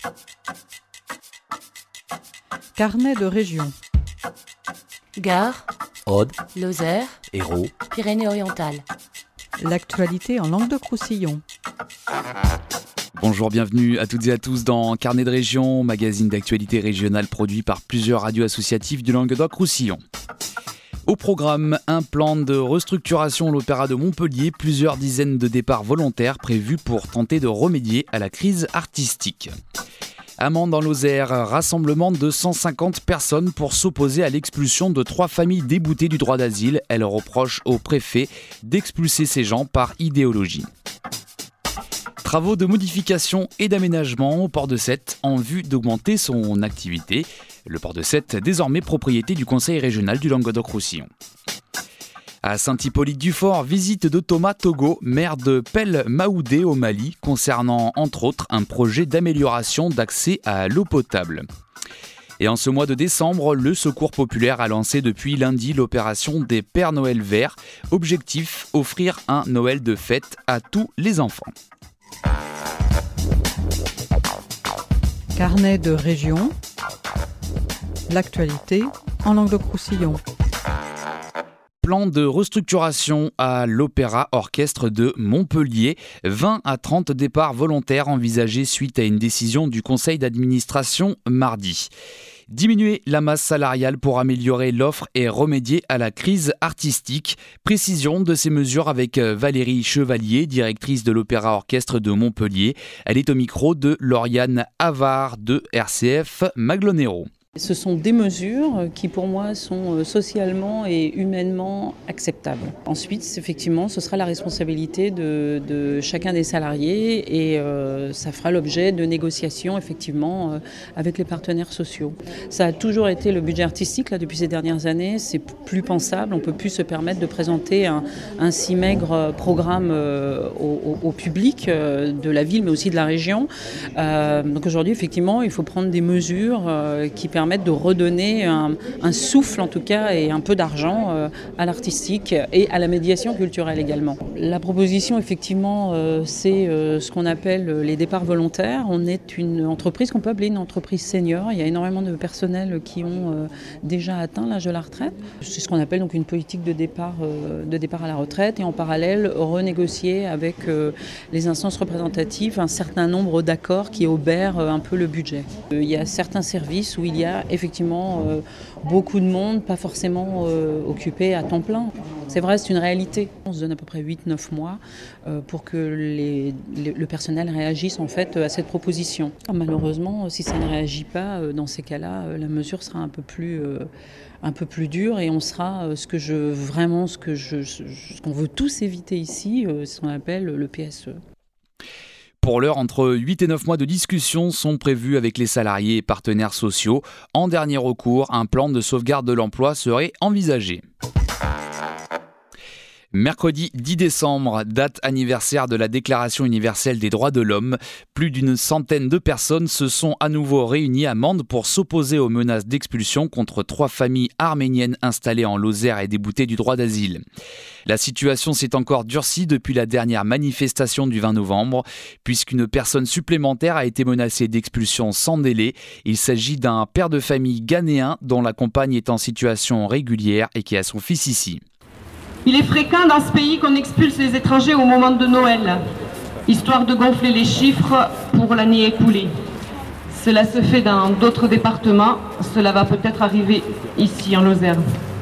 Carnet de région. Gard, Aude, Lozère, Hérault, Pyrénées-Orientales. L'actualité en Languedoc-Roussillon. Bonjour, bienvenue à toutes et à tous dans Carnet de région, magazine d'actualité régionale produit par plusieurs radios associatives du Languedoc-Roussillon. Au programme, un plan de restructuration à l'Opéra de Montpellier, plusieurs dizaines de départs volontaires prévus pour tenter de remédier à la crise artistique. À Mende dans Lozère, rassemblement de 150 personnes pour s'opposer à l'expulsion de 3 familles déboutées du droit d'asile. Elle reproche au préfet d'expulser ces gens par idéologie. Travaux de modification et d'aménagement au port de Sète en vue d'augmenter son activité. Le port de Sète, désormais propriété du Conseil régional du Languedoc-Roussillon. À Saint-Hippolyte-du-Fort, visite de Thomas Togo, maire de Pel-Maoudé au Mali, concernant entre autres un projet d'amélioration d'accès à l'eau potable. Et en ce mois de décembre, le Secours populaire a lancé depuis lundi l'opération des Pères Noël verts. Objectif, offrir un Noël de fête à tous les enfants. Carnet de région. L'actualité en Languedoc-Roussillon. Plan de restructuration à l'Opéra Orchestre de Montpellier. 20 à 30 départs volontaires envisagés suite à une décision du conseil d'administration mardi. Diminuer la masse salariale pour améliorer l'offre et remédier à la crise artistique. Précision de ces mesures avec Valérie Chevalier, directrice de l'Opéra Orchestre de Montpellier. Elle est au micro de Lauriane Havard de RCF Maglonero. Ce sont des mesures qui pour moi sont socialement et humainement acceptables. Ensuite, effectivement, ce sera la responsabilité de chacun des salariés et ça fera l'objet de négociations effectivement avec les partenaires sociaux. Ça a toujours été le budget artistique là, depuis ces dernières années, c'est plus pensable, on ne peut plus se permettre de présenter un si maigre programme au public de la ville mais aussi de la région. Donc aujourd'hui, effectivement, il faut prendre des mesures qui permettent de redonner un souffle en tout cas et un peu d'argent à l'artistique et à la médiation culturelle également. La proposition effectivement c'est ce qu'on appelle les départs volontaires. On est une entreprise qu'on peut appeler une entreprise senior. Il y a énormément de personnel qui ont déjà atteint l'âge de la retraite. C'est ce qu'on appelle donc une politique de départ à la retraite et en parallèle renégocier avec les instances représentatives un certain nombre d'accords qui obèrent un peu le budget. Il y a certains services où il y a effectivement beaucoup de monde, pas forcément occupé à temps plein. C'est vrai, c'est une réalité. On se donne à peu près 8-9 mois pour que le personnel réagisse en fait à cette proposition. Malheureusement, si ça ne réagit pas, dans ces cas-là, la mesure sera un peu plus dure et on sera ce qu'on veut tous éviter ici, ce qu'on appelle le PSE. Pour l'heure, entre 8 et 9 mois de discussion sont prévus avec les salariés et partenaires sociaux. En dernier recours, un plan de sauvegarde de l'emploi serait envisagé. Mercredi 10 décembre, date anniversaire de la Déclaration universelle des droits de l'homme. Plus d'une centaine de personnes se sont à nouveau réunies à Mende pour s'opposer aux menaces d'expulsion contre 3 familles arméniennes installées en Lozère et déboutées du droit d'asile. La situation s'est encore durcie depuis la dernière manifestation du 20 novembre, puisqu'une personne supplémentaire a été menacée d'expulsion sans délai. Il s'agit d'un père de famille ghanéen dont la compagne est en situation régulière et qui a son fils ici. Il est fréquent dans ce pays qu'on expulse les étrangers au moment de Noël, histoire de gonfler les chiffres pour l'année écoulée. Cela se fait dans d'autres départements, cela va peut-être arriver ici en Lozère.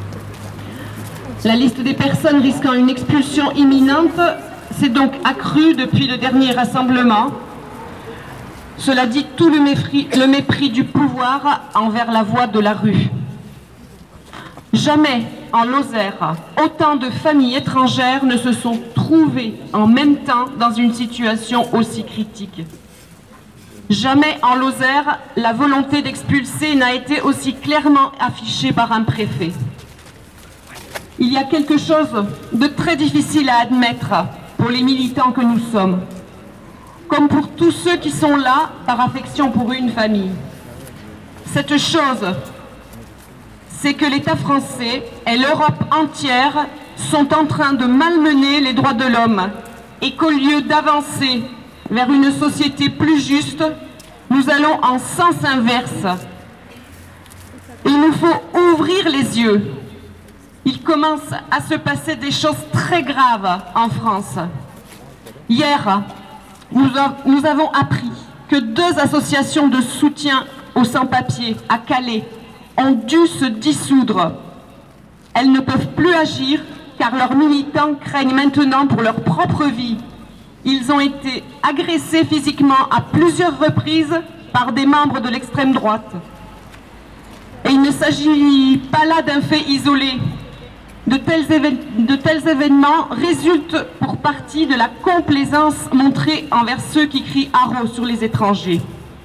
La liste des personnes risquant une expulsion imminente s'est donc accrue depuis le dernier rassemblement. Cela dit tout le mépris du pouvoir envers la voix de la rue. Jamais en Lozère, autant de familles étrangères ne se sont trouvées en même temps dans une situation aussi critique. Jamais en Lozère, la volonté d'expulser n'a été aussi clairement affichée par un préfet. Il y a quelque chose de très difficile à admettre pour les militants que nous sommes, comme pour tous ceux qui sont là par affection pour une famille. Cette chose, c'est que l'État français et l'Europe entière sont en train de malmener les droits de l'homme et qu'au lieu d'avancer vers une société plus juste, nous allons en sens inverse. Il nous faut ouvrir les yeux. Il commence à se passer des choses très graves en France. Hier, nous avons appris que 2 associations de soutien aux sans-papiers à Calais ont dû se dissoudre. Elles ne peuvent plus agir car leurs militants craignent maintenant pour leur propre vie. Ils ont été agressés physiquement à plusieurs reprises par des membres de l'extrême droite. Et il ne s'agit pas là d'un fait isolé. De tels événements résultent pour partie de la complaisance montrée envers ceux qui crient haro sur les étrangers.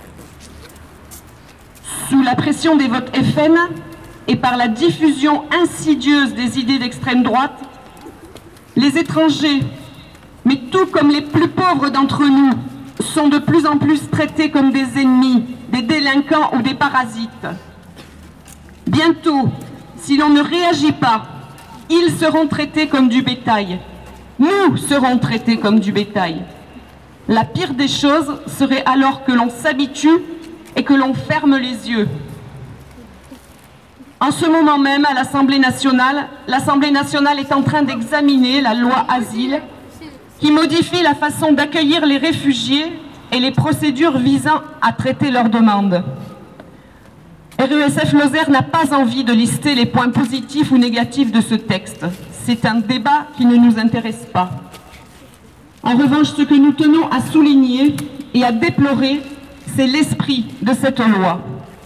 Sous la pression des votes FN et par la diffusion insidieuse des idées d'extrême droite, les étrangers, mais tout comme les plus pauvres d'entre nous, sont de plus en plus traités comme des ennemis, des délinquants ou des parasites. Bientôt, si l'on ne réagit pas, ils seront traités comme du bétail. Nous serons traités comme du bétail. La pire des choses serait alors que l'on s'habitue et que l'on ferme les yeux. En ce moment même, à l'Assemblée nationale est en train d'examiner la loi Asile qui modifie la façon d'accueillir les réfugiés et les procédures visant à traiter leurs demandes. RESF Lozère n'a pas envie de lister les points positifs ou négatifs de ce texte. C'est un débat qui ne nous intéresse pas. En revanche, ce que nous tenons à souligner et à déplorer, c'est l'esprit de cette loi.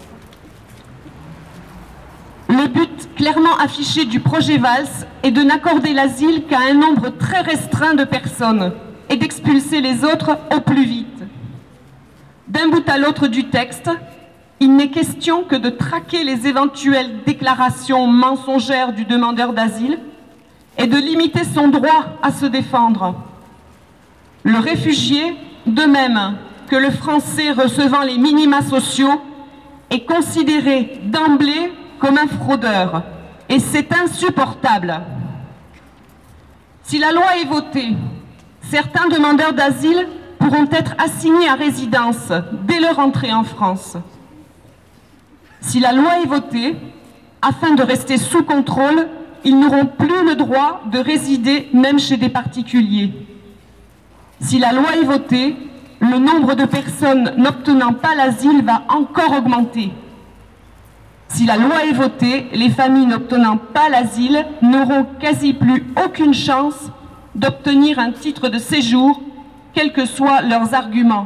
Le but clairement affiché du projet Valls est de n'accorder l'asile qu'à un nombre très restreint de personnes et d'expulser les autres au plus vite. D'un bout à l'autre du texte, il n'est question que de traquer les éventuelles déclarations mensongères du demandeur d'asile et de limiter son droit à se défendre. Le réfugié, de même que le Français recevant les minima sociaux, est considéré d'emblée comme un fraudeur. Et c'est insupportable. Si la loi est votée, certains demandeurs d'asile pourront être assignés à résidence dès leur entrée en France. Si la loi est votée, afin de rester sous contrôle, ils n'auront plus le droit de résider même chez des particuliers. Si la loi est votée, le nombre de personnes n'obtenant pas l'asile va encore augmenter. Si la loi est votée, les familles n'obtenant pas l'asile n'auront quasi plus aucune chance d'obtenir un titre de séjour, quels que soient leurs arguments.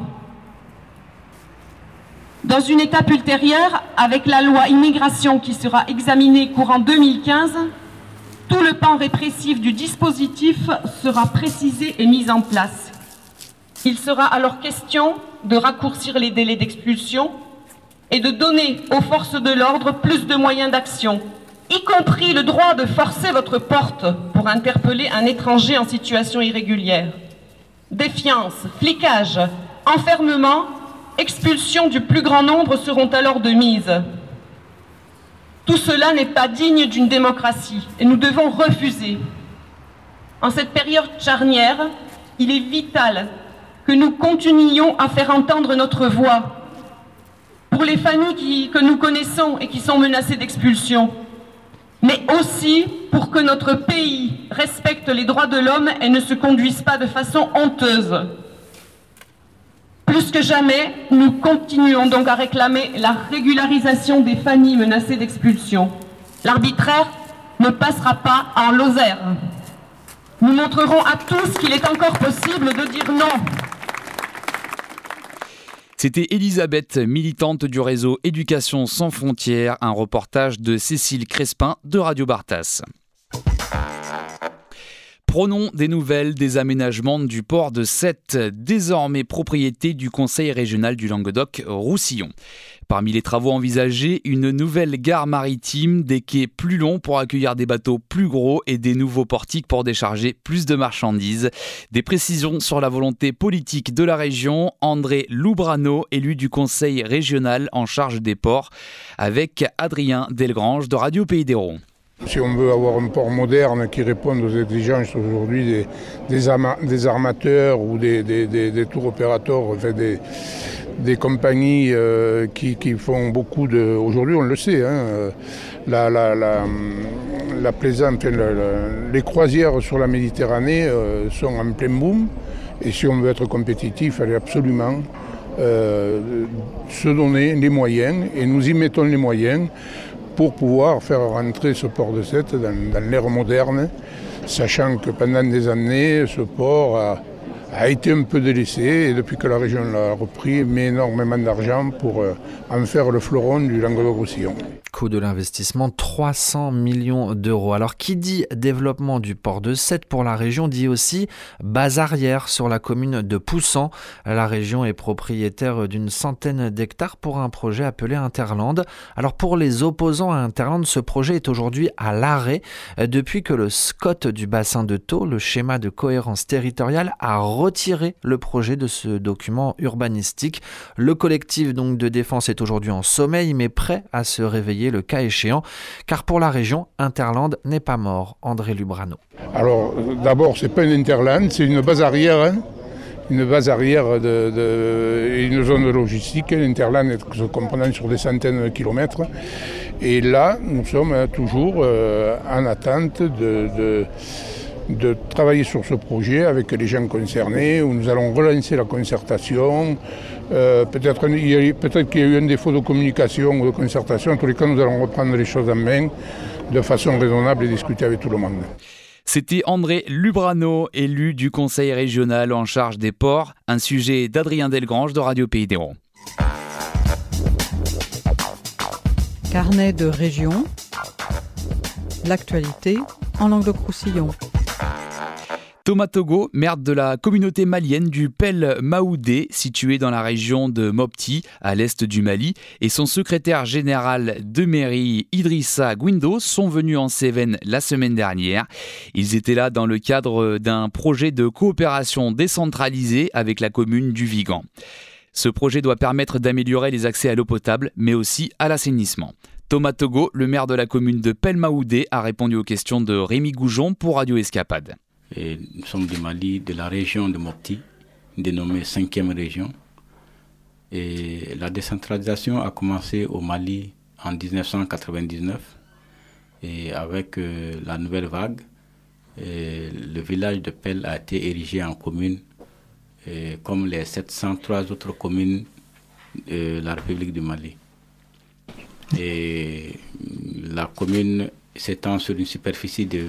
Dans une étape ultérieure, avec la loi immigration qui sera examinée courant 2015, tout le pan répressif du dispositif sera précisé et mis en place. Il sera alors question de raccourcir les délais d'expulsion et de donner aux forces de l'ordre plus de moyens d'action, y compris le droit de forcer votre porte pour interpeller un étranger en situation irrégulière. Défiance, flicage, enfermement, expulsion du plus grand nombre seront alors de mise. Tout cela n'est pas digne d'une démocratie et nous devons refuser. En cette période charnière, il est vital que nous continuions à faire entendre notre voix pour les familles que nous connaissons et qui sont menacées d'expulsion, mais aussi pour que notre pays respecte les droits de l'homme et ne se conduise pas de façon honteuse. Plus que jamais, nous continuons donc à réclamer la régularisation des familles menacées d'expulsion. L'arbitraire ne passera pas en Lozère. Nous montrerons à tous qu'il est encore possible de dire non. C'était Elisabeth, militante du réseau Éducation sans frontières, un reportage de Cécile Crespin de Radio Bartas. Prenons des nouvelles des aménagements du port de Sète, désormais propriété du Conseil régional du Languedoc-Roussillon. Parmi les travaux envisagés, une nouvelle gare maritime, des quais plus longs pour accueillir des bateaux plus gros et des nouveaux portiques pour décharger plus de marchandises. Des précisions sur la volonté politique de la région, André Loubrano, élu du Conseil régional en charge des ports, avec Adrien Delgrange de Radio Pays d'Hérault. Si on veut avoir un port moderne qui réponde aux exigences aujourd'hui des armateurs ou des tours opérateurs, enfin des compagnies qui font beaucoup de... Aujourd'hui, on le sait, la plaisante, les croisières sur la Méditerranée sont en plein boom. Et si on veut être compétitif, il fallait absolument se donner les moyens, et nous y mettons les moyens pour pouvoir faire rentrer ce port de Sète dans l'ère moderne, sachant que pendant des années, ce port a été un peu délaissé, et depuis que la région l'a repris, met énormément d'argent pour en faire le fleuron du Languedoc-Roussillon. Coût de l'investissement 300 millions d'euros. Alors qui dit développement du port de Sète pour la région dit aussi base arrière sur la commune de Poussan. La région est propriétaire d'une centaine d'hectares pour un projet appelé Interland. Alors pour les opposants à Interland, ce projet est aujourd'hui à l'arrêt depuis que le SCOT du bassin de Thau, le schéma de cohérence territoriale, a retiré le projet de ce document urbanistique. Le collectif donc de défense est aujourd'hui en sommeil mais prêt à se réveiller le cas échéant, car pour la région, Interland n'est pas mort. André Lubrano. Alors d'abord, c'est pas une Interland, c'est une base arrière, une base arrière et une zone logistique. L'Interland est se comprenant sur des centaines de kilomètres. Et là, nous sommes toujours en attente de travailler sur ce projet avec les gens concernés, où nous allons relancer la concertation. Peut-être qu'il y a eu un défaut de communication ou de concertation. En tous les cas, nous allons reprendre les choses en main de façon raisonnable et discuter avec tout le monde. C'était André Lubrano, élu du conseil régional en charge des ports, un sujet d'Adrien Delgrange de Radio Pays d'Hérault. Carnet de région, l'actualité en Languedoc-Roussillon. Thomas Togo, maire de la communauté malienne du Pel Maoudé, située dans la région de Mopti, à l'est du Mali, et son secrétaire général de mairie, Idrissa Gouindo, sont venus en Cévennes la semaine dernière. Ils étaient là dans le cadre d'un projet de coopération décentralisée avec la commune du Vigan. Ce projet doit permettre d'améliorer les accès à l'eau potable, mais aussi à l'assainissement. Thomas Togo, le maire de la commune de Pel Maoudé, a répondu aux questions de Rémi Goujon pour Radio Escapade. Et nous sommes du Mali, de la région de Mopti, dénommée 5e région. Et la décentralisation a commencé au Mali en 1999. Et avec la nouvelle vague, le village de Pel a été érigé en commune, comme les 703 autres communes de la République du Mali. Et la commune s'étend sur une superficie de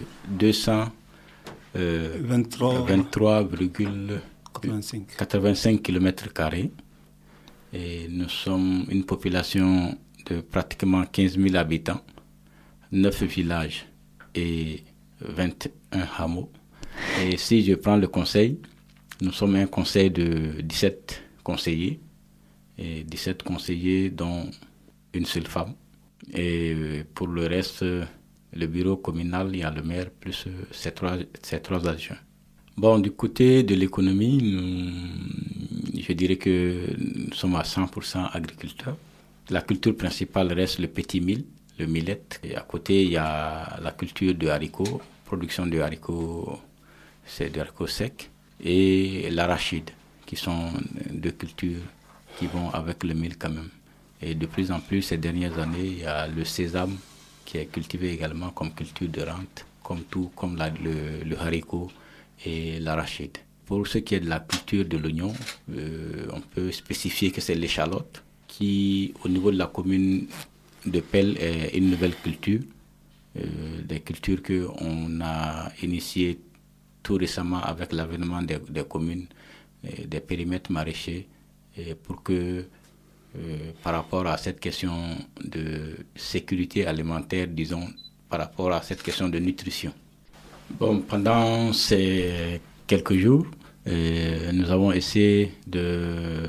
23,85 km². Et nous sommes une population de pratiquement 15 000 habitants, 9 villages et 21 hameaux. Et si je prends le conseil, nous sommes un conseil de 17 conseillers, et 17 conseillers dont une seule femme. Et pour le reste, le bureau communal, il y a le maire plus ces trois adjoints. Bon, du côté de l'économie, je dirais que nous sommes à 100% agriculteurs. La culture principale reste le petit mil, le millet. Et à côté, il y a la culture de haricots, production de haricots, c'est de haricots secs, et l'arachide, qui sont deux cultures qui vont avec le mil quand même. Et de plus en plus, ces dernières années, il y a le sésame qui est cultivé également comme culture de rente, comme le haricot et l'arachide. Pour ce qui est de la culture de l'oignon, on peut spécifier que c'est l'échalote, qui au niveau de la commune de Pel est une nouvelle culture, des cultures qu'on a initiées tout récemment avec l'avènement des communes, des périmètres maraîchers, pour que par rapport à cette question de sécurité alimentaire, disons, par rapport à cette question de nutrition. Bon, pendant ces quelques jours, nous avons essayé de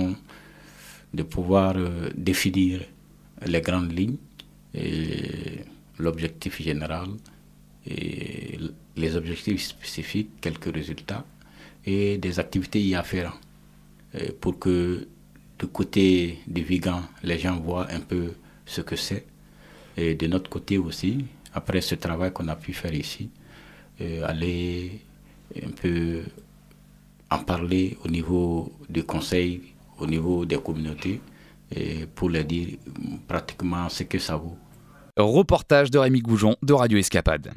pouvoir définir les grandes lignes, l'objectif général, et les objectifs spécifiques, quelques résultats et des activités y afférentes, pour que du côté du Vigan, les gens voient un peu ce que c'est. Et de notre côté aussi, après ce travail qu'on a pu faire ici, aller un peu en parler au niveau du conseil, au niveau des communautés et pour leur dire pratiquement ce que ça vaut. Reportage de Rémi Goujon de Radio Escapade.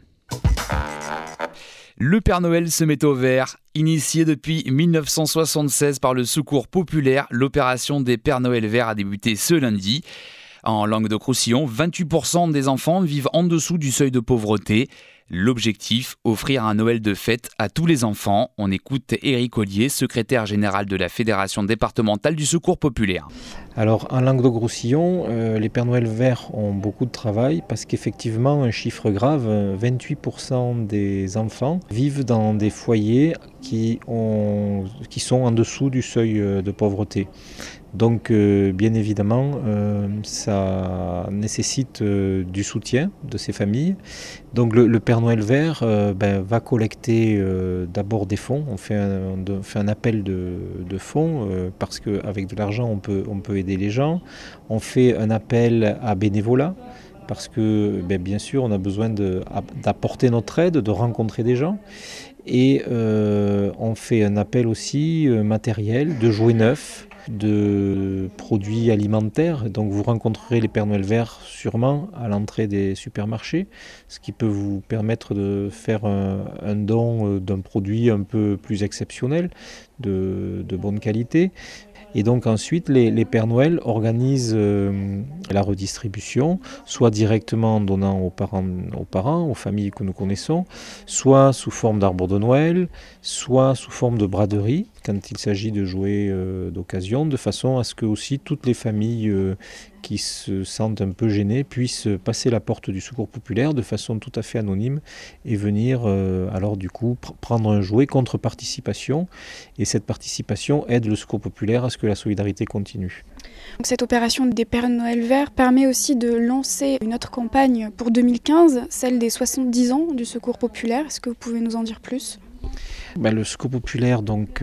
Le Père Noël se met au vert. Initié depuis 1976 par le Secours populaire, l'opération des Pères Noël verts a débuté ce lundi. En Languedoc-Roussillon, 28% des enfants vivent en dessous du seuil de pauvreté. L'objectif, offrir un Noël de fête à tous les enfants. On écoute Éric Ollier, secrétaire général de la Fédération départementale du Secours populaire. Alors en Languedoc-Roussillon, les Pères Noël verts ont beaucoup de travail parce qu'effectivement, un chiffre grave, 28% des enfants vivent dans des foyers qui sont en dessous du seuil de pauvreté. Donc bien évidemment, ça nécessite du soutien de ces familles. Donc le Père Noël vert va collecter d'abord des fonds. On fait un appel de fonds parce qu'avec de l'argent on peut aider les gens. On fait un appel à bénévolat parce que bien sûr on a besoin d'apporter notre aide, de rencontrer des gens. Et on fait un appel aussi matériel, de jouets neufs, de produits alimentaires. Donc vous rencontrerez les Pères Noël verts sûrement à l'entrée des supermarchés, ce qui peut vous permettre de faire un don d'un produit un peu plus exceptionnel, de bonne qualité. Et donc ensuite, les Pères Noël organisent la redistribution, soit directement en donnant aux parents, aux familles que nous connaissons, soit sous forme d'arbre de Noël, soit sous forme de braderie, quand il s'agit de jouets d'occasion, de façon à ce que aussi toutes les familles qui se sentent un peu gênées puissent passer la porte du Secours populaire de façon tout à fait anonyme et venir alors du coup prendre un jouet contre participation. Et cette participation aide le Secours populaire à ce que la solidarité continue. Donc cette opération des Pères Noël verts permet aussi de lancer une autre campagne pour 2015, celle des 70 ans du Secours populaire. Est-ce que vous pouvez nous en dire plus ? Le Secours populaire donc,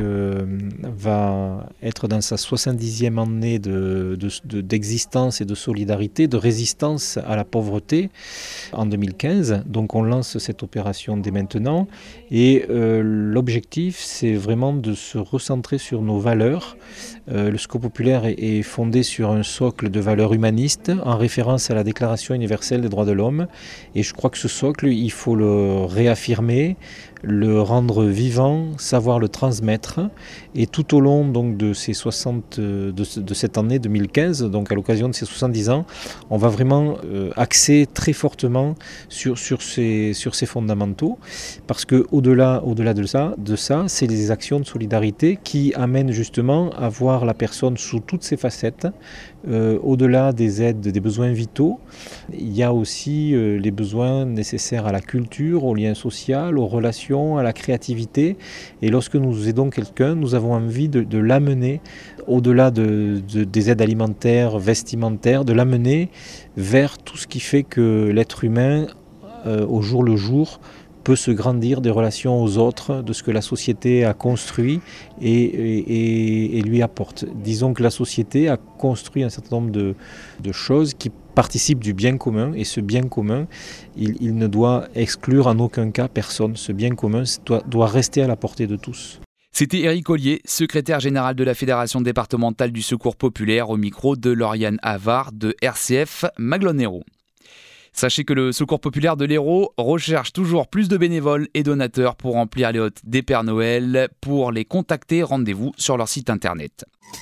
va être dans sa 70e année d'existence et de solidarité, de résistance à la pauvreté en 2015. Donc on lance cette opération dès maintenant et l'objectif c'est vraiment de se recentrer sur nos valeurs. Le Secours populaire est fondé sur un socle de valeurs humanistes en référence à la Déclaration universelle des droits de l'homme et je crois que ce socle il faut le réaffirmer, le rendre vivant, savoir le transmettre et tout au long donc de cette année 2015, donc à l'occasion de ces 70 ans, on va vraiment axer très fortement sur ces fondamentaux parce que au-delà de ça, c'est les actions de solidarité qui amènent justement à voir la personne sous toutes ses facettes. Au-delà des aides, des besoins vitaux, il y a aussi les besoins nécessaires à la culture, au lien social, aux relations, à la créativité. Et lorsque nous aidons quelqu'un, nous avons envie de l'amener au-delà des aides alimentaires, vestimentaires, de l'amener vers tout ce qui fait que l'être humain, au jour le jour, peut se grandir des relations aux autres, de ce que la société a construit et lui apporte. Disons que la société a construit un certain nombre de choses qui participent du bien commun et ce bien commun, il ne doit exclure en aucun cas personne. Ce bien commun doit rester à la portée de tous. C'était Éric Ollier, secrétaire général de la Fédération départementale du Secours populaire au micro de Lauriane Havard de RCF Maglone-Hérault. Sachez que le Secours populaire de l'Hérault recherche toujours plus de bénévoles et donateurs pour remplir les hôtes des Pères Noël. Pour les contacter, rendez-vous sur leur site internet.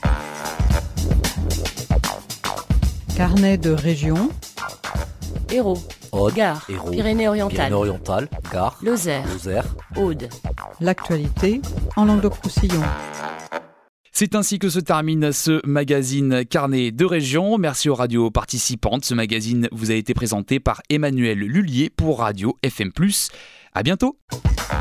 Carnet de région. Hérault, Aude, Gard, Hérault, Pyrénées-Orientales, Pyrénées-Orientales, Gard, Lozère, Aude. L'actualité en Languedoc-Roussillon. C'est ainsi que se termine ce magazine Carnet de région. Merci aux radios participantes. Ce magazine vous a été présenté par Emmanuel Lullier pour Radio FM+. À bientôt.